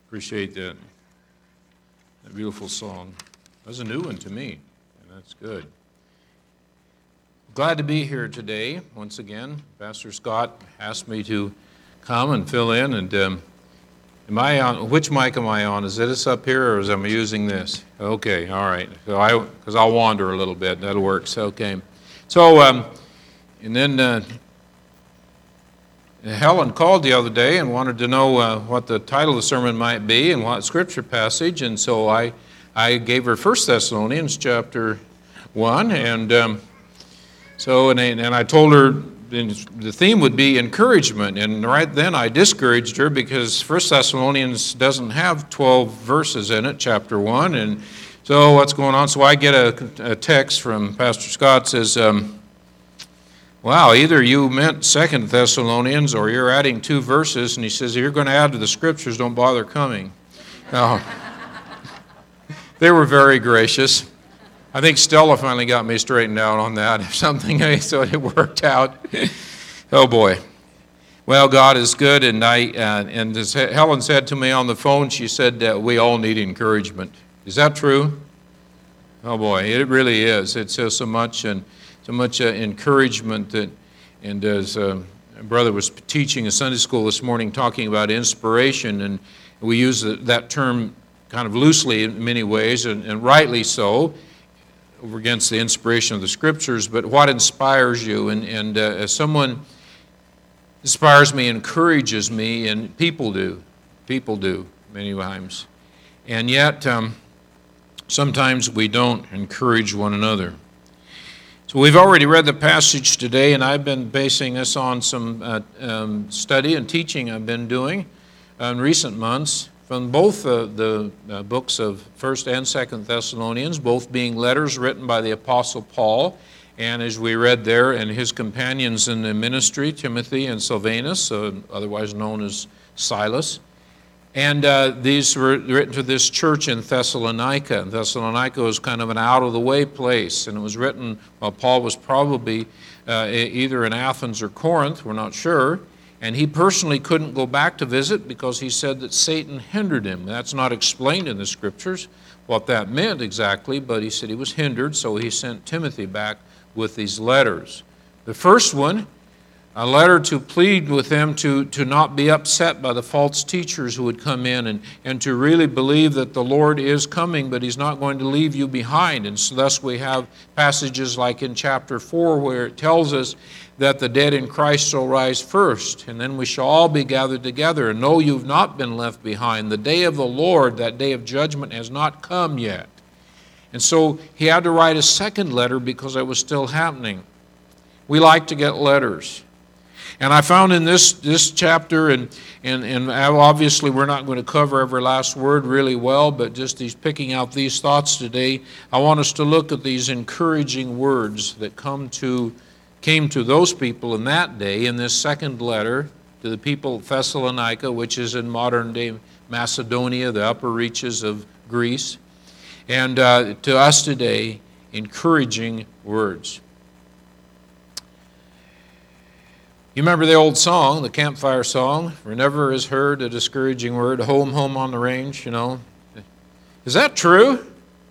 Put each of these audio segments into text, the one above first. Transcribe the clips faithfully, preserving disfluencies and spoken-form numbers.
Appreciate that. That beautiful song. That was a new one to me, and that's good. Glad to be here today. Once again, Pastor Scott asked me to come and fill in. And um, am I on? Which mic am I on? Is this up here, or is am I using this? Okay, all right. So I, because I'll wander a little bit. That'll work. So, okay. So, um, and then. Uh, Helen called the other day and wanted to know uh, what the title of the sermon might be and what scripture passage, and so I I gave her First Thessalonians chapter one, and um, so and I, and I told her the theme would be encouragement, and right then I discouraged her because First Thessalonians doesn't have twelve verses in it, chapter one, and so what's going on? So I get a, a text from Pastor Scott says. Um, Wow, either you meant Second Thessalonians or you're adding two verses, and he says, if you're going to add to the scriptures, don't bother coming. Now, they were very gracious. I think Stella finally got me straightened out on that, something, so it worked out. Oh boy. Well, God is good, and I uh, and as Helen said to me on the phone, she said that we all need encouragement. Is that true? Oh boy, it really is. It says so much, and so much uh, encouragement that, and as uh, a brother was teaching a Sunday school this morning talking about inspiration, and we use that term kind of loosely in many ways, and, and rightly so, over against the inspiration of the Scriptures, but what inspires you, and, and uh, as someone inspires me, encourages me, and people do, people do many times, and yet um, sometimes we don't encourage one another. So we've already read the passage today, and I've been basing this on some uh, um, study and teaching I've been doing in recent months from both uh, the uh, books of First and Second Thessalonians, both being letters written by the Apostle Paul, and as we read there, and his companions in the ministry, Timothy and Silvanus, uh, otherwise known as Silas. And uh, these were written to this church in Thessalonica. Thessalonica was kind of an out-of-the-way place, and it was written while Paul was probably uh, either in Athens or Corinth, we're not sure, and he personally couldn't go back to visit because he said that Satan hindered him. That's not explained in the Scriptures, what that meant exactly, but he said he was hindered, so he sent Timothy back with these letters. The first one, a letter to plead with them to, to not be upset by the false teachers who would come in, and, and to really believe that the Lord is coming, but he's not going to leave you behind. And so thus we have passages like in chapter four where it tells us that the dead in Christ shall rise first, and then we shall all be gathered together. And no, you've not been left behind. The day of the Lord, that day of judgment, has not come yet. And so he had to write a second letter because it was still happening. We like to get letters. And I found in this, this chapter, and, and, and obviously we're not going to cover every last word really well, but just these picking out these thoughts today, I want us to look at these encouraging words that come to, came to those people in that day in this second letter to the people of Thessalonica, which is in modern-day Macedonia, the upper reaches of Greece, and uh, to us today, encouraging words. You remember the old song, the campfire song, "For never is heard a discouraging word, home, home on the range," you know. Is that true?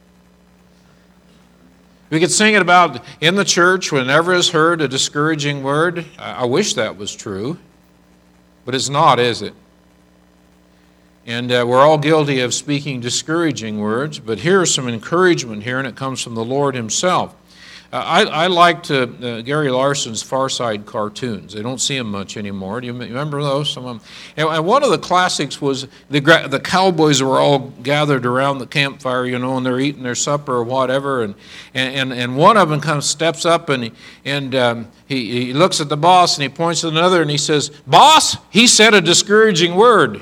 We could sing it about in the church, whenever is heard a discouraging word. I wish that was true, but it's not, is it? And uh, we're all guilty of speaking discouraging words, but here's some encouragement here, and it comes from the Lord himself. Uh, I, I liked uh, uh, Gary Larson's Far Side cartoons. I don't see them much anymore. Do you remember those? Some of them. And, and one of the classics was the the cowboys were all gathered around the campfire, you know, and they're eating their supper or whatever. And and, and one of them kind of steps up and and um, he he looks at the boss and he points to another and he says, "Boss, he said a discouraging word."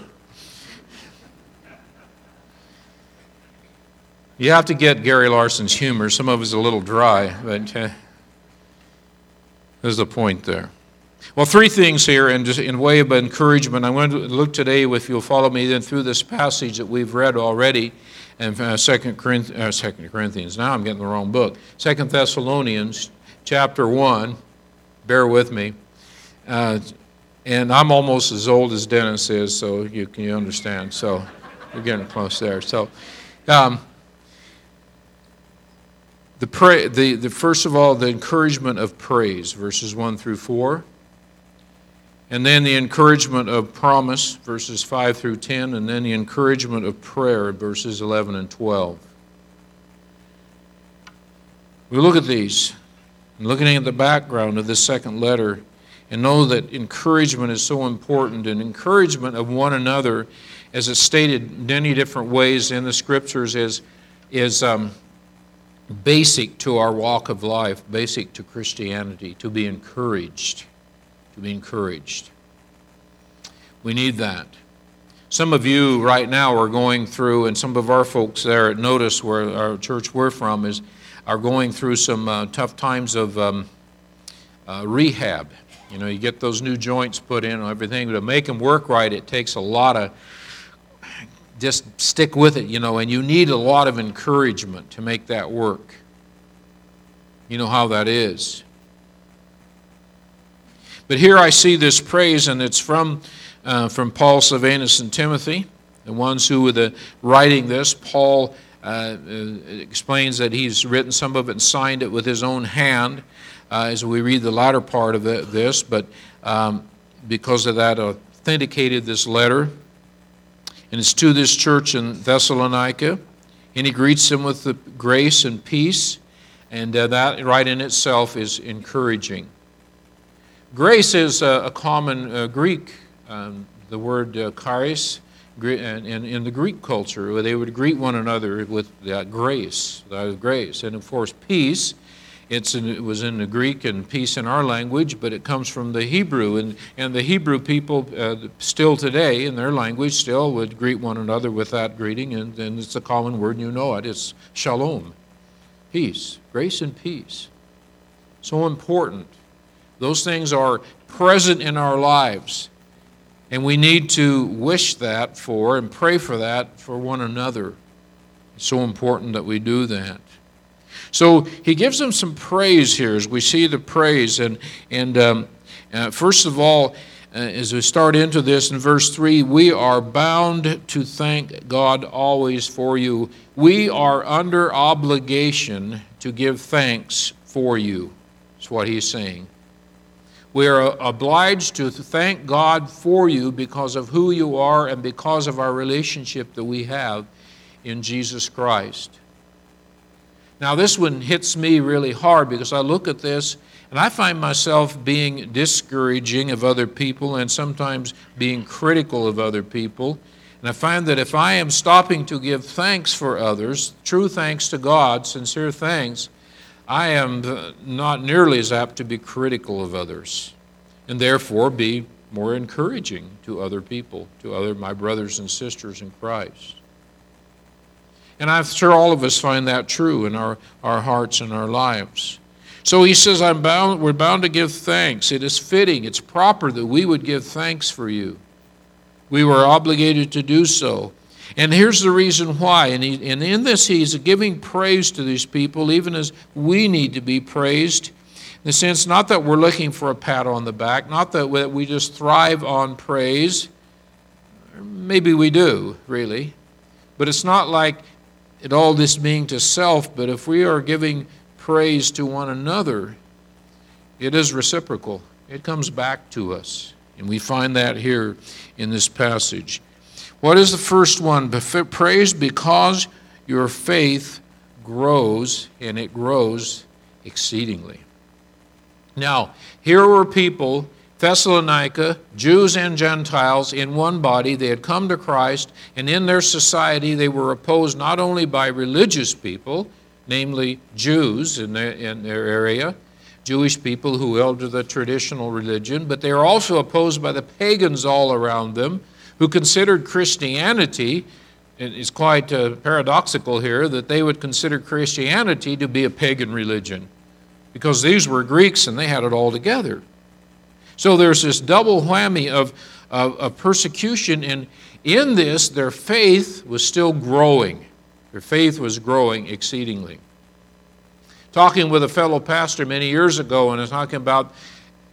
You have to get Gary Larson's humor. Some of it's a little dry, but uh, there's the point there. Well, three things here, and just in way of encouragement. I'm going to look today, if you'll follow me, then through this passage that we've read already, in uh, Second Corinthians, uh, Second Corinthians. Now I'm getting the wrong book. Second Thessalonians, chapter one. Bear with me. Uh, and I'm almost as old as Dennis is, so you can you understand. So. we're getting close there. So, um, the, pra- the the first of all, the encouragement of praise, verses one through four. And then the encouragement of promise, verses five through ten, and then the encouragement of prayer, verses eleven and twelve. We look at these, and looking at the background of this second letter, and know that encouragement is so important, and encouragement of one another, as it's stated many different ways in the Scriptures, is, is um, basic to our walk of life, basic to Christianity, to be encouraged. To be encouraged. We need that. Some of you right now are going through, and some of our folks there at Notice, where our church we're from, is are going through some uh, tough times of um, uh, rehab. You know, you get those new joints put in and everything, but to make them work right, it takes a lot of, just stick with it, you know, and you need a lot of encouragement to make that work. You know how that is. But here I see this praise, and it's from uh, from Paul, Silvanus, and Timothy, the ones who were the, writing this. Paul uh, explains that he's written some of it and signed it with his own hand uh, as we read the latter part of it, this, but um, because of that authenticated this letter. And it's to this church in Thessalonica, and he greets them with the grace and peace, and uh, that right in itself is encouraging. Grace is a, a common uh, Greek, um, the word uh, charis, in, in the Greek culture, where they would greet one another with that grace, that grace. And of course, peace, it's in, it was in the Greek and peace in our language, but it comes from the Hebrew. And, and the Hebrew people uh, still today, in their language, still would greet one another with that greeting, and, and it's a common word, you know it, it's shalom, peace, grace and peace. So important. Those things are present in our lives, and we need to wish that for and pray for that for one another. It's so important that we do that. So he gives them some praise here as we see the praise. And, and um, uh, first of all, uh, as we start into this in verse three, we are bound to thank God always for you. We are under obligation to give thanks for you. That's what he's saying. We are obliged to thank God for you because of who you are and because of our relationship that we have in Jesus Christ. Now this one hits me really hard because I look at this and I find myself being discouraging of other people and sometimes being critical of other people. And I find that if I am stopping to give thanks for others, true thanks to God, sincere thanks, I am not nearly as apt to be critical of others, and therefore be more encouraging to other people, to other my brothers and sisters in Christ. And I'm sure all of us find that true in our, our hearts and our lives. So he says, I'm bound, we're bound to give thanks. It is fitting, it's proper that we would give thanks for you. We were obligated to do so. And here's the reason why. And, he, and in this, he's giving praise to these people, even as we need to be praised. In the sense, not that we're looking for a pat on the back, not that we just thrive on praise. Maybe we do, really. But it's not like it all this being to self, but if we are giving praise to one another, it is reciprocal. It comes back to us. And we find that here in this passage. What is the first one? Praise because your faith grows, and it grows exceedingly. Now, here were people, Thessalonica, Jews and Gentiles in one body. They had come to Christ, and in their society they were opposed not only by religious people, namely Jews in their, in their area, Jewish people who held to the traditional religion, but they were also opposed by the pagans all around them, who considered Christianity, it is quite uh, paradoxical here, that they would consider Christianity to be a pagan religion, because these were Greeks and they had it all together. So there's this double whammy of, of, of persecution, and in this, their faith was still growing. Their faith was growing exceedingly. Talking with a fellow pastor many years ago, and I was talking about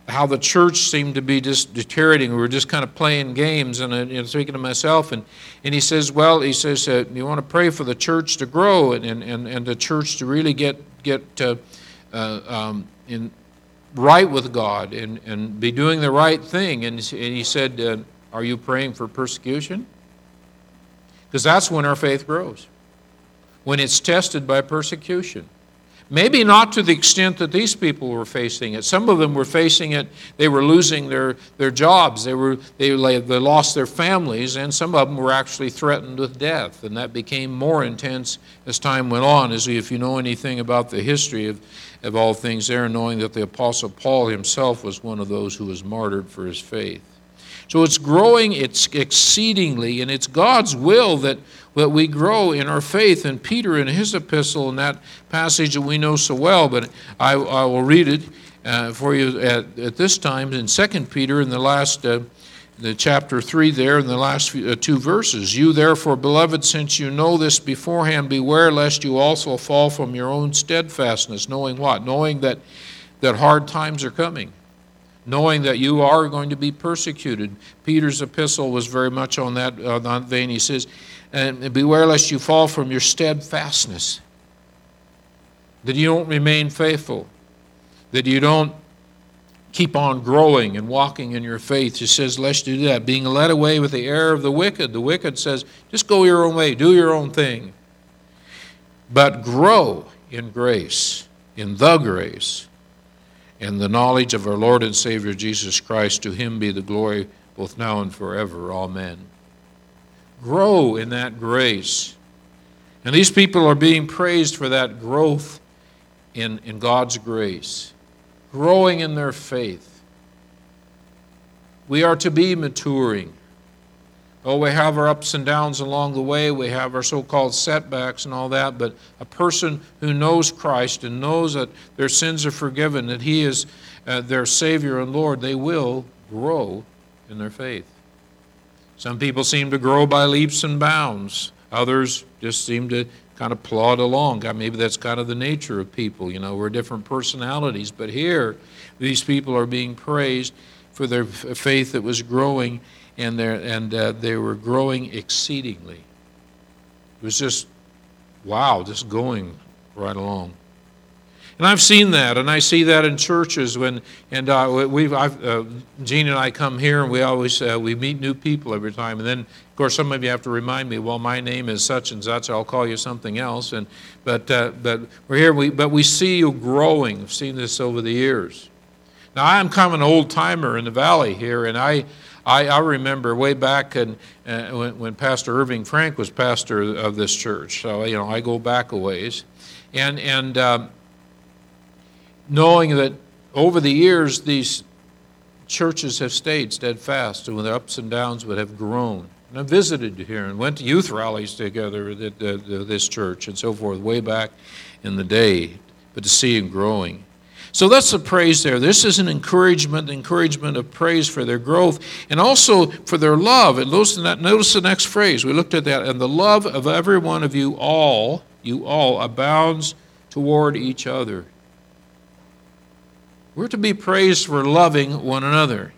how the church seemed to be just deteriorating. We were just kind of playing games, and I was thinking to myself, and, and he says, well, he says, uh, you want to pray for the church to grow and, and, and the church to really get, get uh, uh, um, in right with God and, and be doing the right thing. And, and he said, uh, are you praying for persecution? Because that's when our faith grows, when it's tested by persecution. Maybe not to the extent that these people were facing it. Some of them were facing it, they were losing their, their jobs, they, were, they, they lost their families, and some of them were actually threatened with death. And that became more intense as time went on, as if you know anything about the history of, of all things there, knowing that the Apostle Paul himself was one of those who was martyred for his faith. So it's growing, it's exceedingly, and it's God's will that, that we grow in our faith. And Peter in his epistle, in that passage that we know so well, but I, I will read it uh, for you at, at this time in Second Peter in the last, uh, the chapter three there, in the last few, uh, two verses. You therefore, beloved, since you know this beforehand, beware lest you also fall from your own steadfastness, knowing what? Knowing that, that hard times are coming. Knowing that you are going to be persecuted. Peter's epistle was very much on that, uh, that vein. He says, and beware lest you fall from your steadfastness, that you don't remain faithful, that you don't keep on growing and walking in your faith. He says, lest you do that, being led away with the error of the wicked. The wicked says, just go your own way, do your own thing. But grow in grace, in the grace, and the knowledge of our Lord and Savior Jesus Christ. To him be the glory both now and forever. Amen. Grow in that grace. And these people are being praised for that growth in, in God's grace. Growing in their faith. We are to be maturing. Oh, we have our ups and downs along the way. We have our so-called setbacks and all that. But a person who knows Christ and knows that their sins are forgiven, that he is uh, their Savior and Lord, they will grow in their faith. Some people seem to grow by leaps and bounds. Others just seem to kind of plod along. God, maybe that's kind of the nature of people. You know, we're different personalities. But here, these people are being praised for their faith that was growing, and, and uh, they were growing exceedingly. It was just, wow, just going right along. And I've seen that, and I see that in churches when, and uh, we've, I've, uh, Gene and I come here, and we always, uh, we meet new people every time, and then, of course, some of you have to remind me, well, my name is such and such, I'll call you something else, and, but, uh, but we're here, we, but we see you growing. I've seen this over the years. Now, I'm kind of an old-timer in the valley here, and I, I, I remember way back in, uh, when, when Pastor Irving Frank was pastor of this church, so, you know, I go back a ways, and, and, um, knowing that over the years these churches have stayed steadfast and with their ups and downs but have grown. And I visited here and went to youth rallies together at, at, at this church and so forth way back in the day, but to see them growing. So that's the praise there. This is an encouragement, encouragement of praise for their growth and also for their love. And notice the next phrase. We looked at that. And the love of every one of you all, you all, abounds toward each other. We're to be praised for loving one another.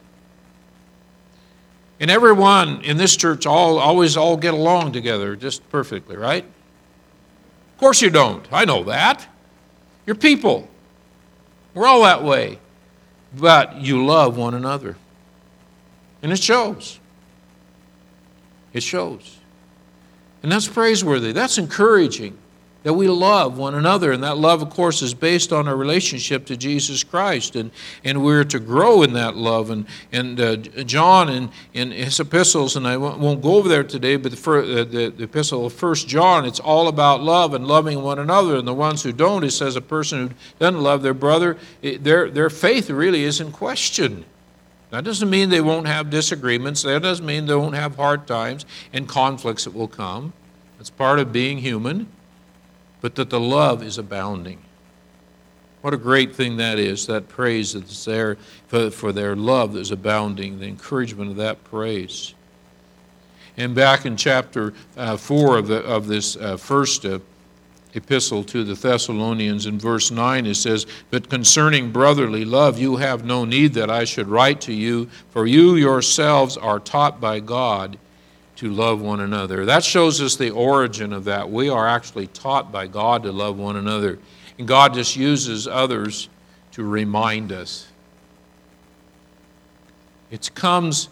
And everyone in this church all always all get along together just perfectly, right? Of course you don't. I know that. You're people. We're all that way. But you love one another. And it shows. It shows. And that's praiseworthy. That's encouraging. That we love one another. And that love, of course, is based on our relationship to Jesus Christ. And, and we're to grow in that love. And, and uh, John, in, in his epistles, and I won't go over there today, but the, uh, the, the epistle of First John, it's all about love and loving one another. And the ones who don't, it says a person who doesn't love their brother, it, their, their faith really is in question. That doesn't mean they won't have disagreements. That doesn't mean they won't have hard times and conflicts that will come. It's part of being human. But that the love is abounding. What a great thing that is, that praise that's there for, for their love that is abounding, the encouragement of that praise. And back in chapter uh, four of, the, of this uh, first uh, epistle to the Thessalonians. In verse nine it says, "But concerning brotherly love, you have no need that I should write to you, for you yourselves are taught by God to love one another." That shows us the origin of that. We are actually taught by God to love one another. And God just uses others to remind us. It comes,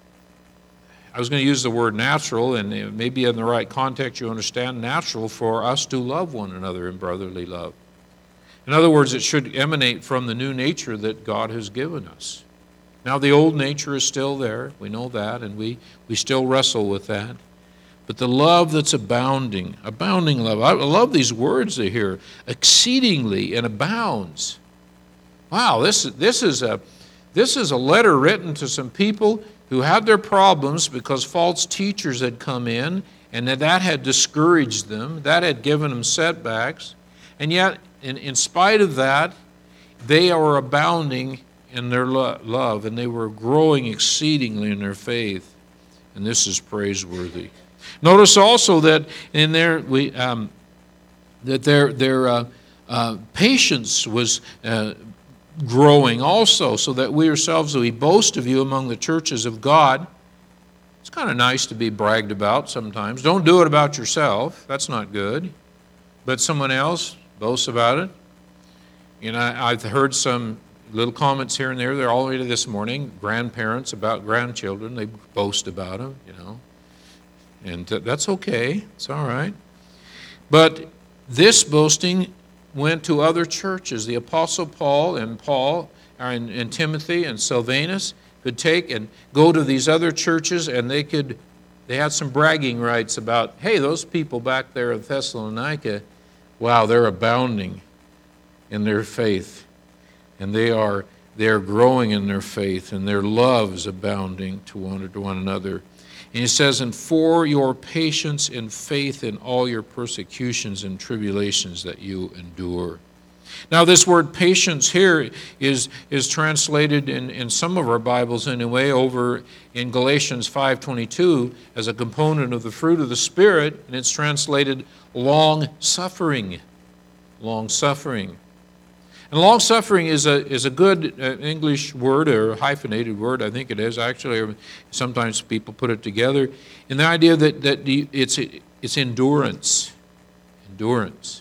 I was going to use the word natural, and maybe in the right context you understand, natural for us to love one another in brotherly love. In other words, it should emanate from the new nature that God has given us. Now, the old nature is still there. We know that, and we, we still wrestle with that. But the love that's abounding, abounding love. I love these words here, exceedingly and abounds. Wow, this, this, is a, this is a letter written to some people who had their problems because false teachers had come in, and that, that had discouraged them. That had given them setbacks. And yet, in, in spite of that, they are abounding in their lo- love, and they were growing exceedingly in their faith. And this is praiseworthy. Notice also that in there we um, that their their uh, uh, patience was uh, growing also, so that we ourselves we boast of you among the churches of God. It's kind of nice to be bragged about sometimes. Don't do it about yourself. That's not good. But someone else boasts about it. You know, I've heard some little comments here and there. They're all the way to this morning. Grandparents about grandchildren. They boast about them, you know. And that's okay. It's all right. But this boasting went to other churches. The Apostle Paul and Paul and, and Timothy and Silvanus could take and go to these other churches, and they could they had some bragging rights about, hey, those people back there at Thessalonica, wow, they're abounding in their faith. And they are they're growing in their faith, and their love is abounding to one, to one another. And he says, "And for your patience and faith in all your persecutions and tribulations that you endure." Now, this word patience here is, is translated in, in some of our Bibles anyway, over in Galatians five twenty-two as a component of the fruit of the Spirit, and it's translated long-suffering. Long-suffering. And long-suffering is a is a good uh, English word, or a hyphenated word, I think it is. Actually, sometimes people put it together in the idea that, that it's, it's endurance. Endurance.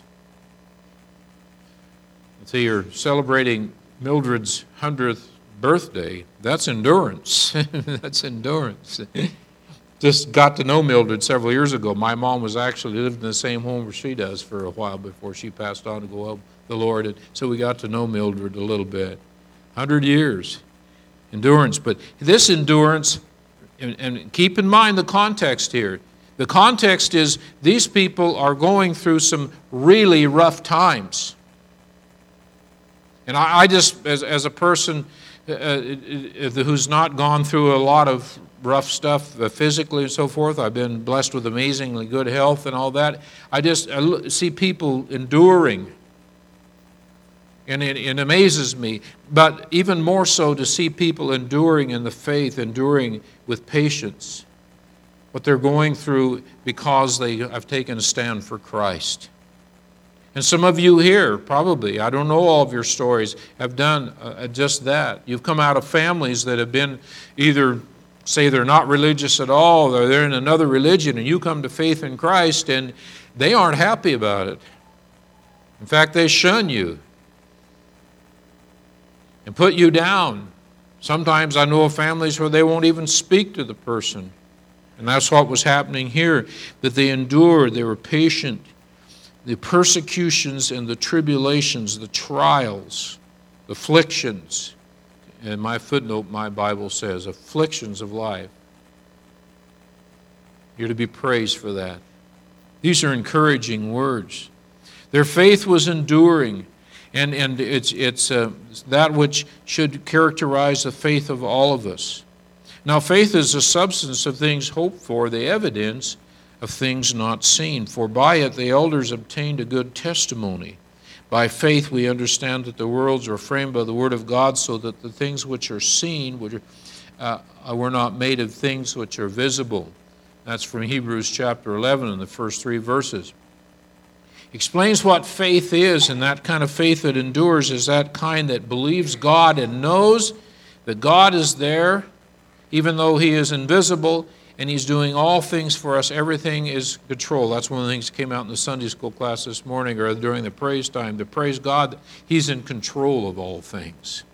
So you're celebrating Mildred's hundredth birthday. That's endurance. That's endurance. Just got to know Mildred several years ago. My mom was actually lived in the same home where she does for a while before she passed on to go up the Lord. And so we got to know Mildred a little bit. Hundred years. Endurance. But this endurance, and, and keep in mind the context here. The context is these people are going through some really rough times. And I, I just, as, as a person uh, who's not gone through a lot of rough stuff uh, physically and so forth, I've been blessed with amazingly good health and all that. I just I see people enduring. And it, it amazes me. But even more so to see people enduring in the faith, enduring with patience what they're going through because they have taken a stand for Christ. And some of you here, probably, I don't know all of your stories, have done uh, just that. You've come out of families that have been either, say they're not religious at all, or they're in another religion, and you come to faith in Christ, and they aren't happy about it. In fact, they shun you and put you down. Sometimes I know of families where they won't even speak to the person. And that's what was happening here, that they endured, they were patient. The persecutions and the tribulations, the trials, the afflictions, and my footnote, my Bible says, afflictions of life. You're to be praised for that. These are encouraging words. Their faith was enduring, and, and it's, it's uh, that which should characterize the faith of all of us. Now, faith is the substance of things hoped for, the evidence of things not seen. For by it the elders obtained a good testimony. By faith we understand that the worlds are framed by the word of God, so that the things which are seen which are, uh, were not made of things which are visible. That's from Hebrews chapter eleven in the first three verses. Explains what faith is, and that kind of faith that endures is that kind that believes God and knows that God is there, even though He is invisible, and He's doing all things for us. Everything is control. That's one of the things that came out in the Sunday school class this morning, or during the praise time, to praise God that He's in control of all things.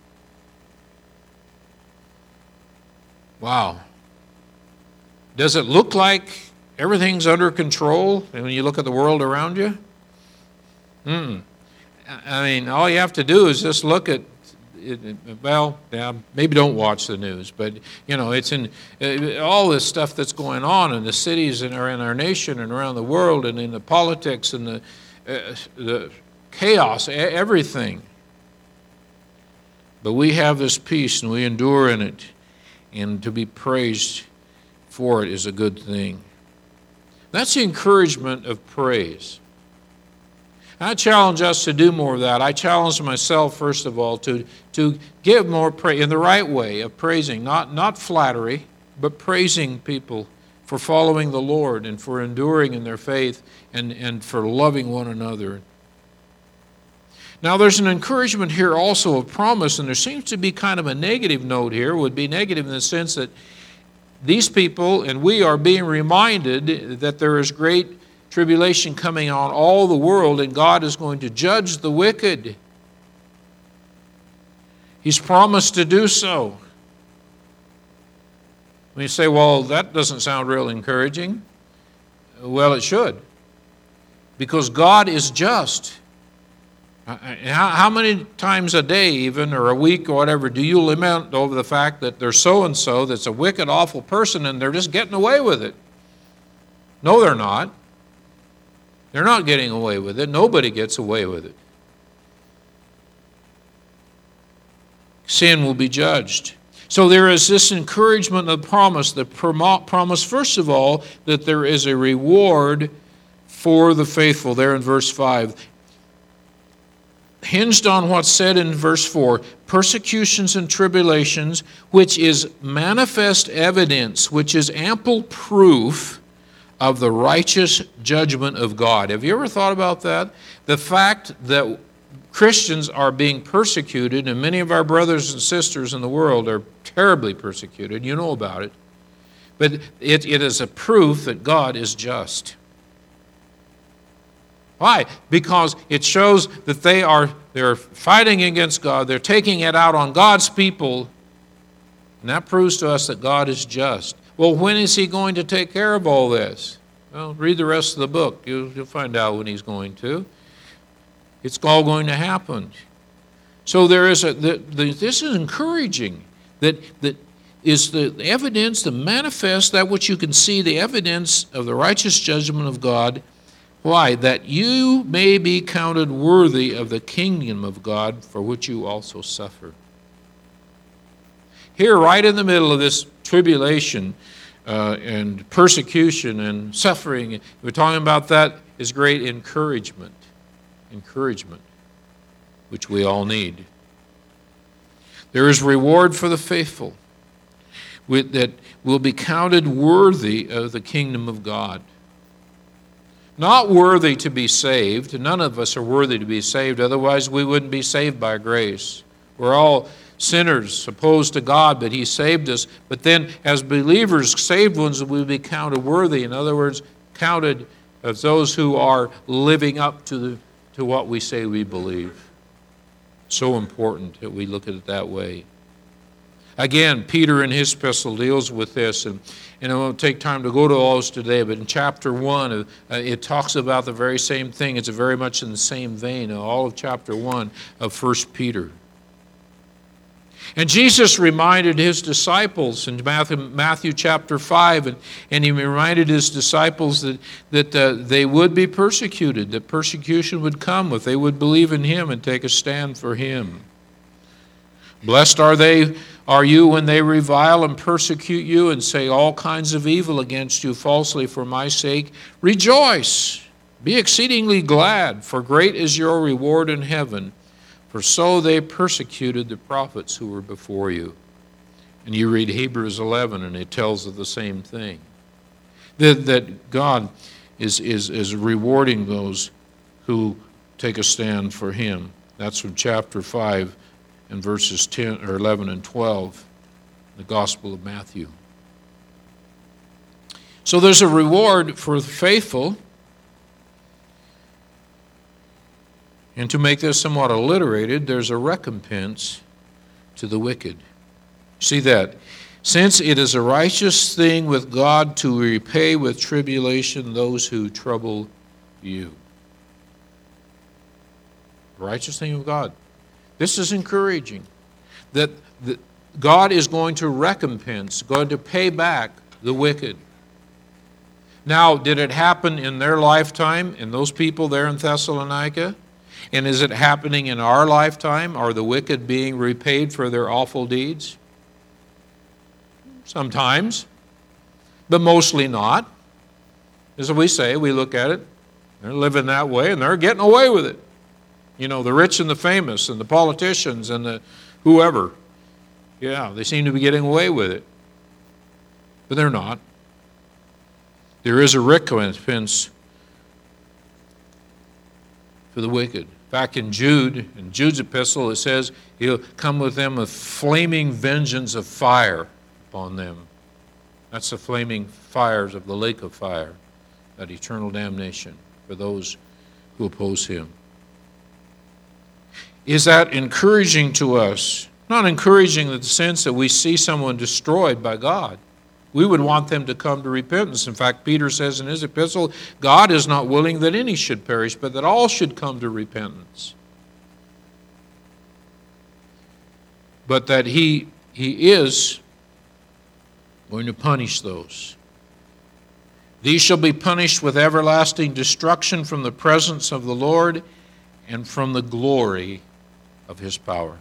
Wow. Does it look like everything's under control when you look at the world around you? Mm. I mean, all you have to do is just look at It, well, yeah, maybe don't watch the news, but you know, it's in uh, all this stuff that's going on in the cities and in our nation and around the world, and in the politics and the uh, the chaos, everything. But we have this peace, and we endure in it, and to be praised for it is a good thing. That's the encouragement of praise. I challenge us to do more of that. I challenge myself, first of all, to, to give more praise in the right way of praising, not, not flattery, but praising people for following the Lord and for enduring in their faith and, and for loving one another. Now, there's an encouragement here also of promise, and there seems to be kind of a negative note here. It would be negative in the sense that these people and we are being reminded that there is great tribulation coming on all the world, and God is going to judge the wicked. He's promised to do so. When you say, well, that doesn't sound real encouraging. Well, it should. Because God is just. How many times a day even, or a week or whatever, do you lament over the fact that there's so-and-so that's a wicked, awful person and they're just getting away with it? No, they're not. They're not getting away with it. Nobody gets away with it. Sin will be judged. So there is this encouragement of promise, the promise, first of all, that there is a reward for the faithful, there in verse five. Hinged on what's said in verse four, persecutions and tribulations, which is manifest evidence, which is ample proof of the righteous judgment of God. Have you ever thought about that? The fact that Christians are being persecuted, and many of our brothers and sisters in the world are terribly persecuted, you know about it, but it, it is a proof that God is just. Why? Because it shows that they are they're fighting against God, they're taking it out on God's people, and that proves to us that God is just. Well, when is He going to take care of all this? Well, read the rest of the book. You'll, you'll find out when He's going to. It's all going to happen. So there is a. The, the, this is encouraging. That that is the evidence, the manifest, that which you can see, the evidence of the righteous judgment of God. Why? That you may be counted worthy of the kingdom of God, for which you also suffer. Here, right in the middle of this tribulation uh, and persecution and suffering, we're talking about that, is great encouragement. Encouragement, which we all need. There is reward for the faithful with, that will be counted worthy of the kingdom of God. Not worthy to be saved. None of us are worthy to be saved, otherwise we wouldn't be saved by grace. We're all sinners opposed to God, but He saved us. But then as believers, saved ones, will be counted worthy. In other words, counted as those who are living up to, the, to what we say we believe. So important that we look at it that way. Again, Peter in his epistle deals with this, and, and I won't take time to go to all those today, but in chapter one, uh, it talks about the very same thing. It's very much in the same vein, all of chapter one of First Peter. And Jesus reminded His disciples in Matthew, Matthew chapter five, and, and He reminded His disciples that, that uh, they would be persecuted, that persecution would come if they would believe in Him and take a stand for Him. Blessed are they, are you when they revile and persecute you and say all kinds of evil against you falsely for my sake. Rejoice, be exceedingly glad, for great is your reward in heaven. For so they persecuted the prophets who were before you. And you read Hebrews eleven, and it tells of the same thing. That, that God is, is, is rewarding those who take a stand for him. That's from chapter five and verses ten or eleven and twelve, the Gospel of Matthew. So there's a reward for the faithful. And to make this somewhat alliterated, there's a recompense to the wicked. See that? Since it is a righteous thing with God to repay with tribulation those who trouble you. Righteous thing of God. This is encouraging. That the, God is going to recompense, going to pay back the wicked. Now, did it happen in their lifetime, in those people there in Thessalonica? And is it happening in our lifetime? Are the wicked being repaid for their awful deeds? Sometimes, but mostly not. As we say, we look at it, they're living that way and they're getting away with it. You know, the rich and the famous and the politicians and the whoever. Yeah, they seem to be getting away with it. But they're not. There is a recompense for the wicked. Back in Jude, in Jude's epistle, it says, he'll come with them with flaming vengeance of fire upon them. That's the flaming fires of the lake of fire, that eternal damnation for those who oppose him. Is that encouraging to us? Not encouraging in the sense that we see someone destroyed by God. We would want them to come to repentance. In fact, Peter says in his epistle, God is not willing that any should perish, but that all should come to repentance. But that he, he is going to punish those. These shall be punished with everlasting destruction from the presence of the Lord and from the glory of his power.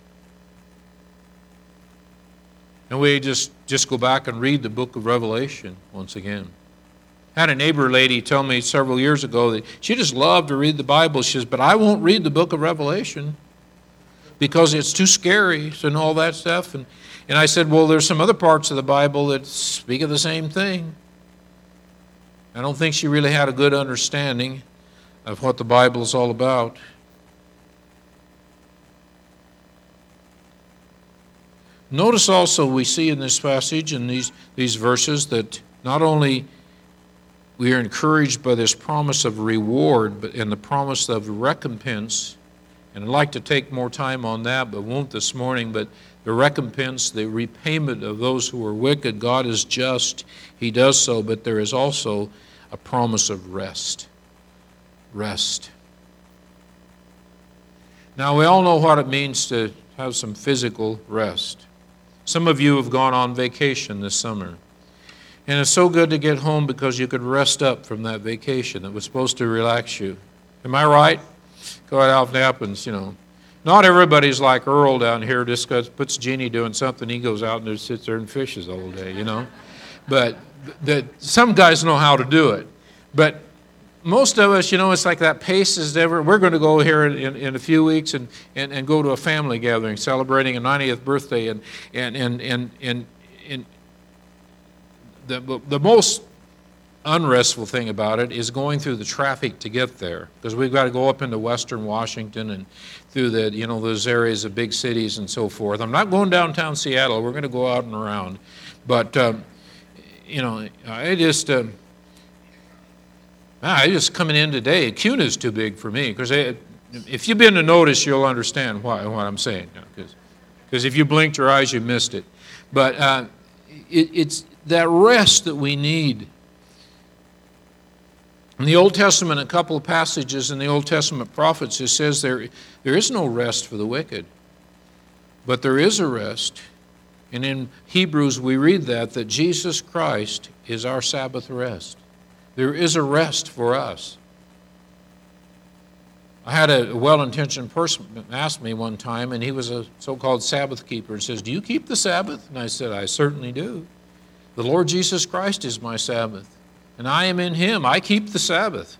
And we just, just go back and read the book of Revelation once again. I had a neighbor lady tell me several years ago that she just loved to read the Bible. She says, but I won't read the book of Revelation because it's too scary and all that stuff. And, and I said, well, there's some other parts of the Bible that speak of the same thing. I don't think she really had a good understanding of what the Bible is all about. Notice also we see in this passage, in these, these verses, that not only we are encouraged by this promise of reward, but in the promise of recompense. And I'd like to take more time on that, but won't this morning. But the recompense, the repayment of those who are wicked, God is just. He does so, but there is also a promise of rest. Rest. Now, we all know what it means to have some physical rest. Some of you have gone on vacation this summer. And it's so good to get home because you could rest up from that vacation that was supposed to relax you. Am I right? Quite often happens, you know. Not everybody's like Earl down here, just because puts Jeannie doing something, he goes out and just sits there and fishes all day, you know. But the, some guys know how to do it. But most of us, you know, it's like that pace is never. We're going to go here in, in, in a few weeks and, and, and go to a family gathering celebrating a ninetieth birthday. And, and, and, and, and, and the, the most unrestful thing about it is going through the traffic to get there, because we've got to go up into western Washington and through the, you know, those areas of big cities and so forth. I'm not going downtown Seattle. We're going to go out and around. But, um, you know, I just... Uh, I just coming in today, Cuna is too big for me, because if you've been to notice, you'll understand why, what I'm saying. Because if you blinked your eyes, you missed it. But uh, it, it's that rest that we need. In the Old Testament, a couple of passages in the Old Testament prophets, it says there, there is no rest for the wicked, but there is a rest. And in Hebrews, we read that, that Jesus Christ is our Sabbath rest. There is a rest for us. I had a well-intentioned person ask me one time, and he was a so-called Sabbath keeper, and says, do you keep the Sabbath? And I said, I certainly do. The Lord Jesus Christ is my Sabbath, and I am in him. I keep the Sabbath.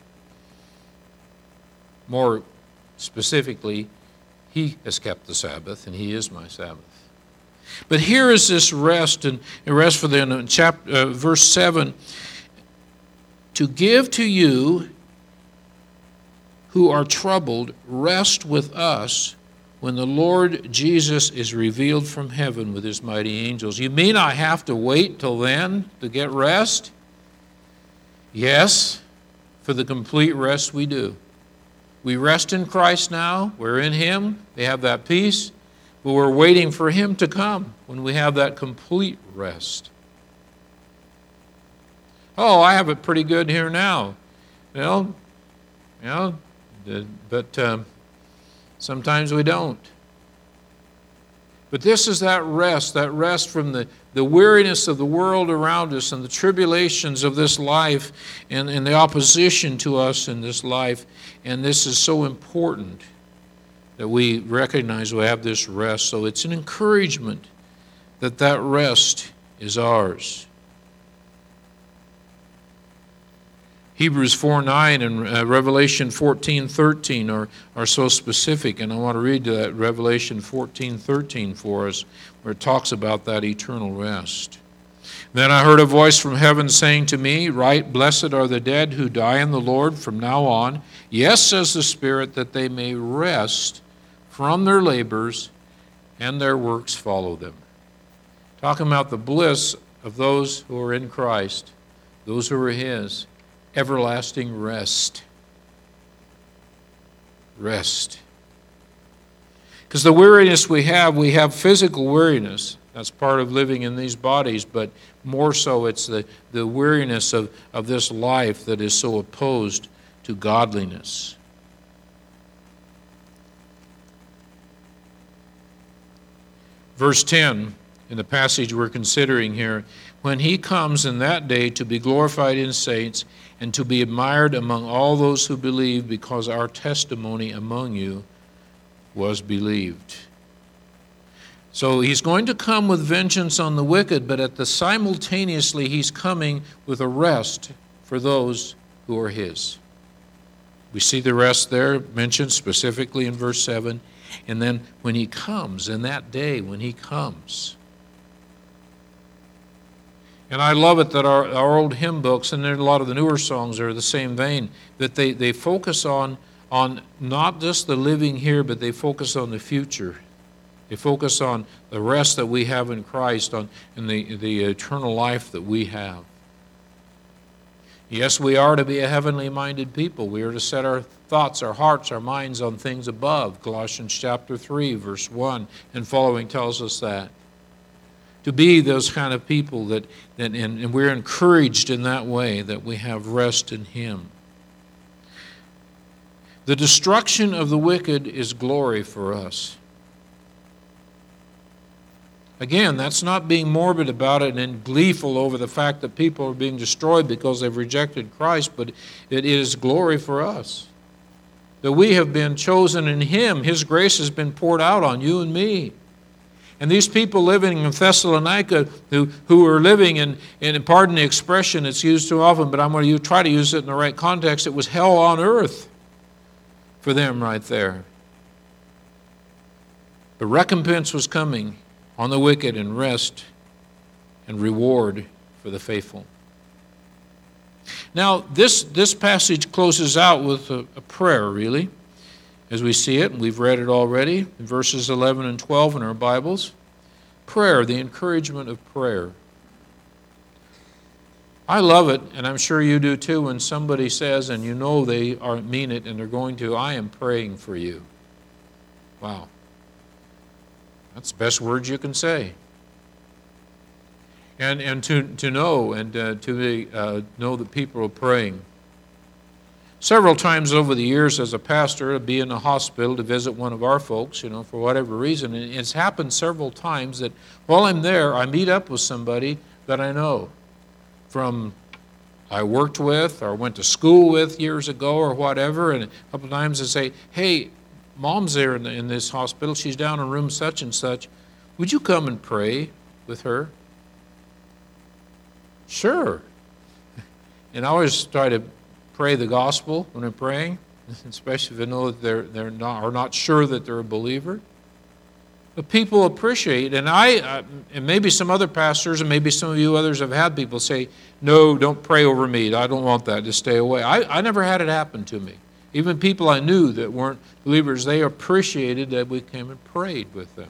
More specifically, he has kept the Sabbath, and he is my Sabbath. But here is this rest, and rest for them in chapter, uh, verse seven, to give to you who are troubled, rest with us when the Lord Jesus is revealed from heaven with his mighty angels. You mean I have to wait till then to get rest? Yes, for the complete rest we do. We rest in Christ now. We're in him. We have that peace. But we're waiting for him to come when we have that complete rest. Oh, I have it pretty good here now. Well, you know, but um, sometimes we don't. But this is that rest, that rest from the, the weariness of the world around us and the tribulations of this life and, and the opposition to us in this life. And this is so important that we recognize we have this rest. So it's an encouragement that that rest is ours. Hebrews four nine and uh, Revelation fourteen thirteen are, are so specific, and I want to read that Revelation fourteen thirteen for us, where it talks about that eternal rest. Then I heard a voice from heaven saying to me, "Write, blessed are the dead who die in the Lord from now on. Yes, says the Spirit, that they may rest from their labors, and their works follow them." Talking about the bliss of those who are in Christ, those who are his. Everlasting rest. Rest. Because the weariness we have, we have physical weariness. That's part of living in these bodies, but more so it's the, the weariness of, of this life that is so opposed to godliness. Verse ten, in the passage we're considering here, when he comes in that day to be glorified in saints and to be admired among all those who believe, because our testimony among you was believed. So he's going to come with vengeance on the wicked, but at the simultaneously he's coming with a rest for those who are his. We see the rest there mentioned specifically in verse seven. And then when he comes, in that day when he comes. And I love it that our, our old hymn books, and a lot of the newer songs are the same vein, that they, they focus on, on not just the living here, but they focus on the future. They focus on the rest that we have in Christ, on and the, the eternal life that we have. Yes, we are to be a heavenly minded people. We are to set our thoughts, our hearts, our minds on things above. Colossians chapter three, verse one and following tells us that. To be those kind of people that, that and, and we're encouraged in that way, that we have rest in him. The destruction of the wicked is glory for us. Again, that's not being morbid about it and gleeful over the fact that people are being destroyed because they've rejected Christ, but it is glory for us. That we have been chosen in him. His grace has been poured out on you and me. And these people living in Thessalonica who, who are living in, in, pardon the expression, it's used too often, but I'm going to try to use it in the right context. It was hell on earth for them right there. The recompense was coming on the wicked, and rest and reward for the faithful. Now, this, this passage closes out with a, a prayer, really, as we see it, and we've read it already in verses eleven and twelve in our Bibles. Prayer, the encouragement of prayer. I love it, and I'm sure you do too, when somebody says, and you know they are mean it, and they're going to, "I am praying for you." Wow. That's the best words you can say. And and to, to know and uh, to be, uh, know that people are praying. Several times over the years as a pastor, to be in a hospital to visit one of our folks, you know, for whatever reason, and it's happened several times that while I'm there, I meet up with somebody that I know from I worked with or went to school with years ago or whatever, and a couple of times I say, "Hey, Mom's there in, the, in this hospital. She's down in room such and such. Would you come and pray with her?" Sure. And I always try to pray the gospel when I'm praying, especially if I know that they're, they're not, are not sure that they're a believer. But people appreciate, and I, uh, and maybe some other pastors, and maybe some of you others have had people say, "No, don't pray over me. I don't want that. Just stay away." I, I never had it happen to me. Even people I knew that weren't believers, they appreciated that we came and prayed with them.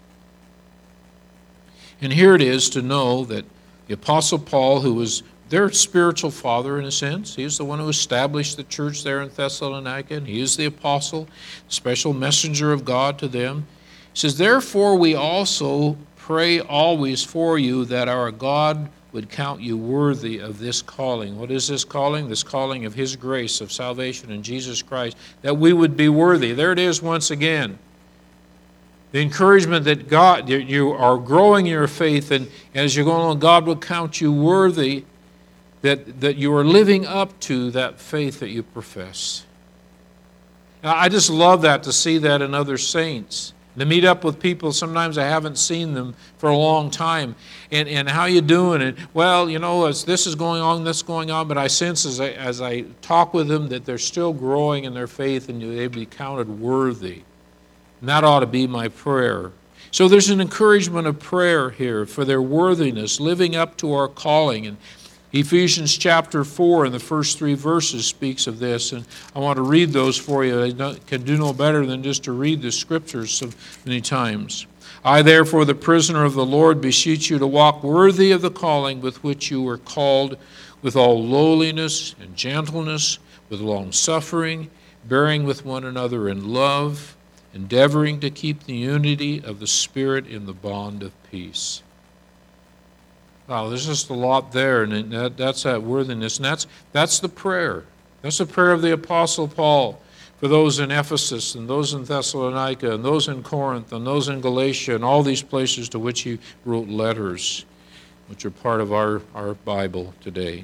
And here it is to know that the Apostle Paul, who was their spiritual father in a sense, he was the one who established the church there in Thessalonica, and he is the apostle, special messenger of God to them. He says, therefore we also pray always for you that our God would count you worthy of this calling. What is this calling? This calling of His grace, of salvation in Jesus Christ, that we would be worthy. There it is once again. The encouragement that God, you are growing in your faith, and as you go along, God will count you worthy, that, that you are living up to that faith that you profess. Now, I just love that, to see that in other saints. To meet up with people, sometimes I haven't seen them for a long time. And, and how you doing? And, well, you know, as this is going on, this is going on, but I sense as I, as I talk with them that they're still growing in their faith and they be counted worthy. And that ought to be my prayer. So there's an encouragement of prayer here for their worthiness, living up to our calling. And Ephesians chapter four in the first three verses speaks of this, and I want to read those for you. I can do no better than just to read the scriptures so many times. I, therefore, the prisoner of the Lord, beseech you to walk worthy of the calling with which you were called, with all lowliness and gentleness, with long-suffering, bearing with one another in love, endeavoring to keep the unity of the Spirit in the bond of peace. Wow, there's just a lot there, and that, that's that worthiness. And that's, that's the prayer. That's the prayer of the Apostle Paul for those in Ephesus, and those in Thessalonica, and those in Corinth, and those in Galatia, and all these places to which he wrote letters, which are part of our, our Bible today.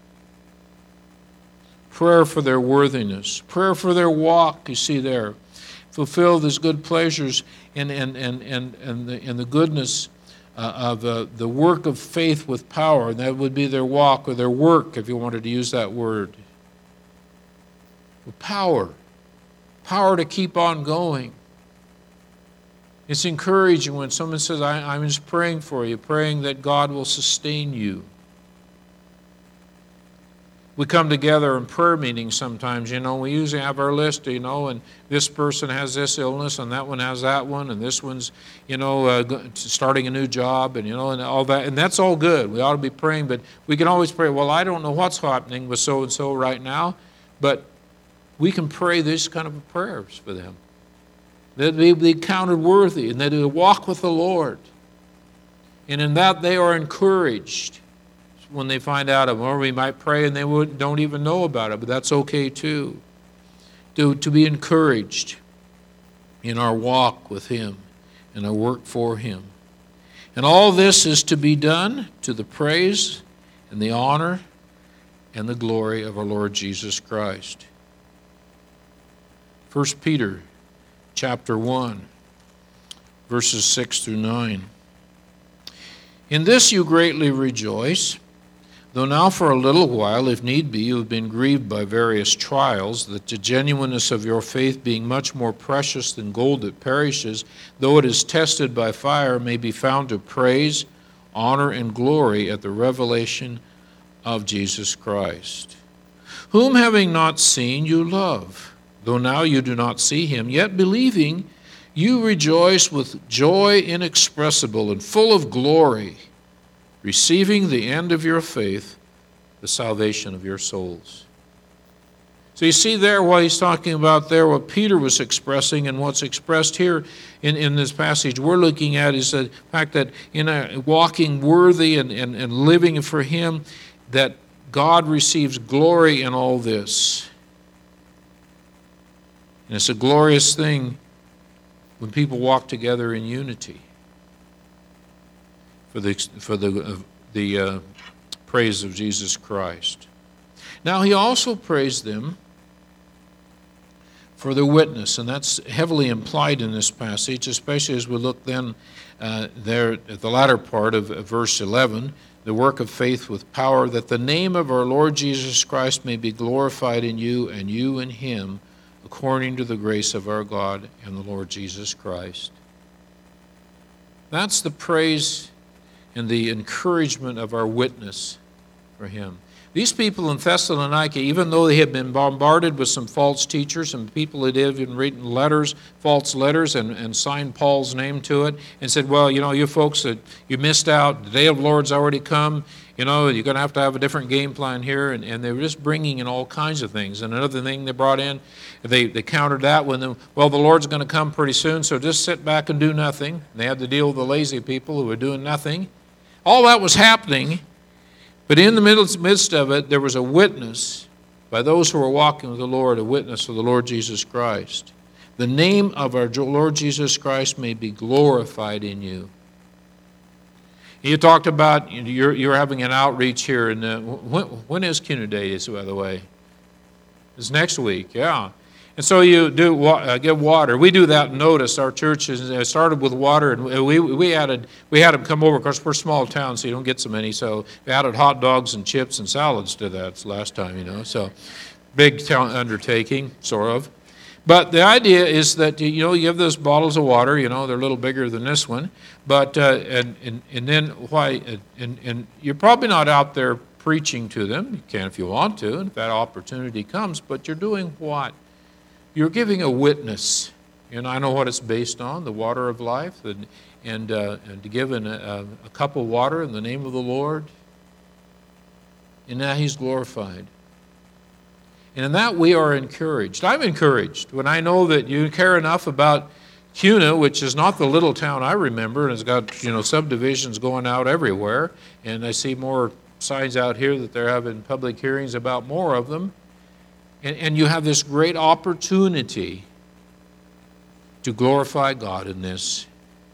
Prayer for their worthiness. Prayer for their walk, you see there. Fulfill these good pleasures and, and, and, and, and, the, and the goodness Uh, of uh, the work of faith with power, and that would be their walk or their work, if you wanted to use that word. With power. Power to keep on going. It's encouraging when someone says, I, I'm just praying for you, praying that God will sustain you. We come together in prayer meetings sometimes, you know, we usually have our list, you know, and this person has this illness, and that one has that one, and this one's, you know, uh, starting a new job, and, you know, and all that, and that's all good. We ought to be praying, but we can always pray, well, I don't know what's happening with so-and-so right now, but we can pray these kind of prayers for them. That they be counted worthy, and that they walk with the Lord. And in that they are encouraged when they find out of it. Or we might pray and they would, don't even know about it, but that's okay too. To, to be encouraged in our walk with Him and our work for Him. And all this is to be done to the praise and the honor and the glory of our Lord Jesus Christ. First Peter chapter one, verses six through nine. In this you greatly rejoice, though now for a little while, if need be, you have been grieved by various trials, that the genuineness of your faith, being much more precious than gold that perishes, though it is tested by fire, may be found to praise, honor, and glory at the revelation of Jesus Christ, whom having not seen you love, though now you do not see Him, yet believing you rejoice with joy inexpressible and full of glory, receiving the end of your faith, the salvation of your souls. So you see there what he's talking about there, what Peter was expressing, and what's expressed here in, in this passage we're looking at is the fact that in a walking worthy and, and, and living for Him, that God receives glory in all this. And it's a glorious thing when people walk together in unity for the, for the, uh, the uh, praise of Jesus Christ. Now he also praised them for their witness, and that's heavily implied in this passage, especially as we look then uh, there at the latter part of, of verse eleven, the work of faith with power, that the name of our Lord Jesus Christ may be glorified in you and you in Him, according to the grace of our God and the Lord Jesus Christ. That's the praise and the encouragement of our witness for Him. These people in Thessalonica, even though they had been bombarded with some false teachers and people that had even written letters, false letters, and, and signed Paul's name to it, and said, well, you know, you folks, that you missed out, the day of the Lord's already come, you know, you're going to have to have a different game plan here, and, and they were just bringing in all kinds of things. And another thing they brought in, they, they countered that with them, well, the Lord's going to come pretty soon, so just sit back and do nothing. And they had to deal with the lazy people who were doing nothing. All that was happening. But in the midst of it, there was a witness by those who were walking with the Lord, a witness of the Lord Jesus Christ. The name of our Lord Jesus Christ may be glorified in you. You talked about, you're, you're having an outreach here. And when, when is Cuna Days, by the way? It's next week, yeah. And so you do uh, give water. We do that. Notice our church is, started with water, and we we added we had them come over. Of course, we're a small town, so you don't get so many. So we added hot dogs and chips and salads to that last time, you know. So big town undertaking, sort of. But the idea is that, you know, you have those bottles of water. You know, they're a little bigger than this one. But uh, and and and then why? And and you're probably not out there preaching to them. You can if you want to, if that opportunity comes. But you're doing what? You're giving a witness, and I know what it's based on, the water of life, and and, uh, and to give an, a, a cup of water in the name of the Lord, and now He's glorified. And in that we are encouraged. I'm encouraged when I know that you care enough about Cuna, which is not the little town I remember, and it's got, you know, subdivisions going out everywhere, and I see more signs out here that they're having public hearings about more of them. And, and you have this great opportunity to glorify God in this.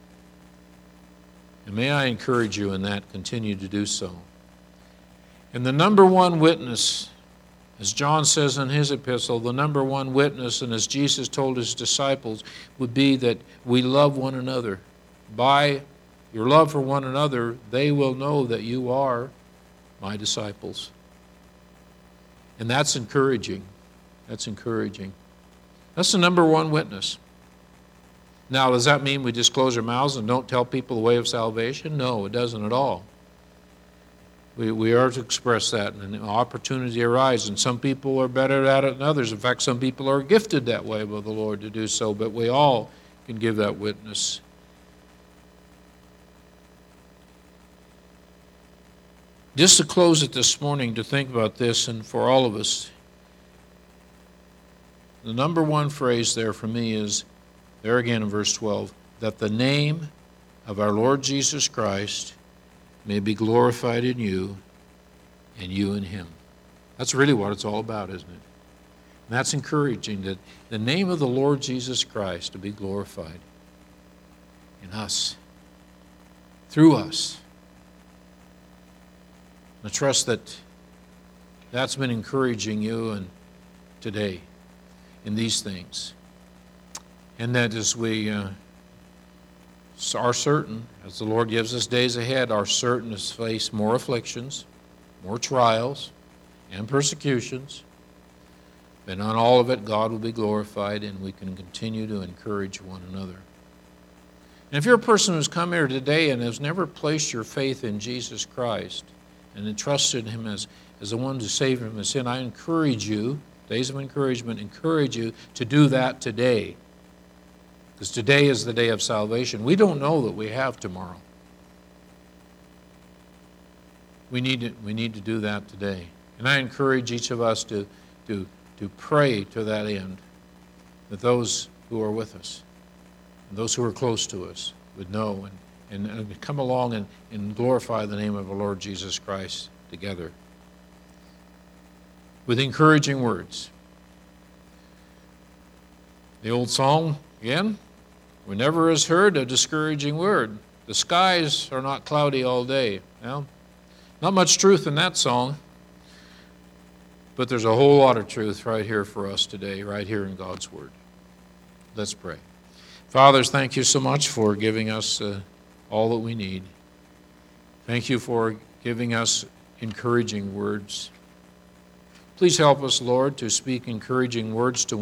And may I encourage you in that, continue to do so. And the number one witness, as John says in his epistle, the number one witness, and as Jesus told his disciples, would be that we love one another. By your love for one another, they will know that you are my disciples. And that's encouraging. That's encouraging. That's the number one witness. Now, does that mean we just close our mouths and don't tell people the way of salvation? No, it doesn't at all. We, we are to express that, and an opportunity arises, and some people are better at it than others. In fact, some people are gifted that way by the Lord to do so, but we all can give that witness. Just to close it this morning, to think about this, and for all of us, the number one phrase there for me is, there again in verse twelve, that the name of our Lord Jesus Christ may be glorified in you and you in Him. That's really what it's all about, isn't it? And that's encouraging, that the name of the Lord Jesus Christ to be glorified in us, through us. I trust that that's been encouraging you and today in these things. And that as we uh, are certain, as the Lord gives us days ahead, are certain to face more afflictions, more trials, and persecutions. And on all of it, God will be glorified, and we can continue to encourage one another. And if you're a person who's come here today and has never placed your faith in Jesus Christ and entrusted Him as, as the one to save Him from sin, I encourage you, days of encouragement, encourage you to do that today. Because today is the day of salvation. We don't know that we have tomorrow. We need to, we need to do that today. And I encourage each of us to, to, to pray to that end, that those who are with us, and those who are close to us, would know and, and, and come along and, and glorify the name of the Lord Jesus Christ together with encouraging words. The old song, again, we never has heard a discouraging word. The skies are not cloudy all day. Well, not much truth in that song, but there's a whole lot of truth right here for us today, right here in God's Word. Let's pray. Fathers, thank you so much for giving us uh, all that we need. Thank you for giving us encouraging words. Please help us, Lord, to speak encouraging words to